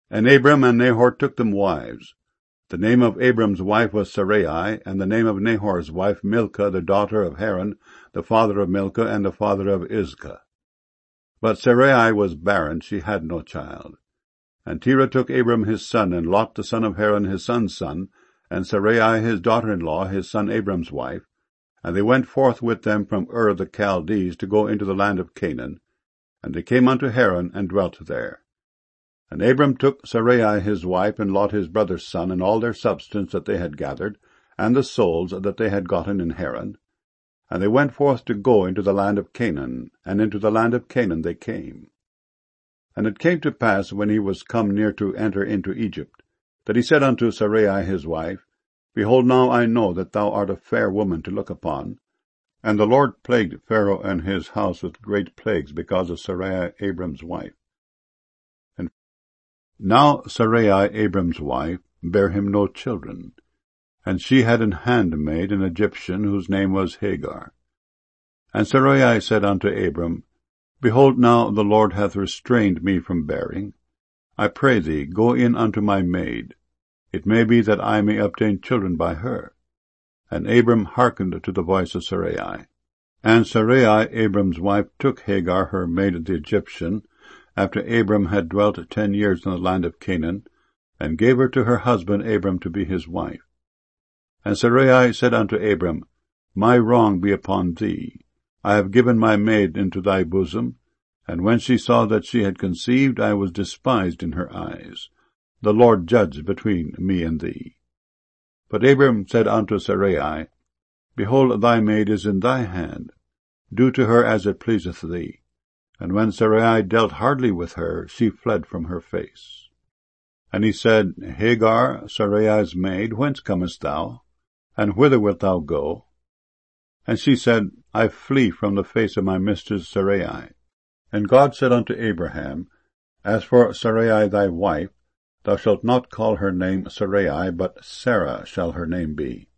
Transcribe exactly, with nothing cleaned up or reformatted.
And Abram and Nahor took them wives. The name of Abram's wife was Sarai, and the name of Nahor's wife Milcah, the daughter of Haran, the father of Milcah, and the father of Iscah. But Sarai was barren, she had no child. And Terah took Abram his son, and Lot the son of Haran his son's son, and Sarai his daughter-in-law, his son Abram's wife, and they went forth with them from Ur of the Chaldees to go into the land of Canaan. And they came unto Haran, and dwelt there. And Abram took Sarai his wife, and Lot his brother's son, and all their substance that they had gathered, and the souls that they had gotten in Haran. And they went forth to go into the land of Canaan, and into the land of Canaan they came. And it came to pass, when he was come near to enter into Egypt, that he said unto Sarai his wife, Behold, now I know that thou art a fair woman to look upon. And the Lord plagued Pharaoh and his house with great plagues because of Sarai Abram's wife. And now Sarai Abram's wife bare him no children, and she had an handmaid, an Egyptian, whose name was Hagar. And Sarai said unto Abram, Behold, now the Lord hath restrained me from bearing. I pray thee, go in unto my maid. It may be that I may obtain children by her. And Abram hearkened to the voice of Sarai. And Sarai, Abram's wife, took Hagar, her maid the Egyptian, after Abram had dwelt ten years in the land of Canaan, and gave her to her husband Abram to be his wife. And Sarai said unto Abram, My wrong be upon thee. I have given my maid into thy bosom, and when she saw that she had conceived, I was despised in her eyes. The Lord judge between me and thee. But Abram said unto Sarai, Behold, thy maid is in thy hand. Do to her as it pleaseth thee. And when Sarai dealt hardly with her, she fled from her face. And he said, Hagar, Sarai's maid, whence comest thou? And whither wilt thou go? And she said, I flee from the face of my mistress Sarai. And God said unto Abraham, As for Sarai thy wife, thou shalt not call her name Sarai, but Sarah shall her name be.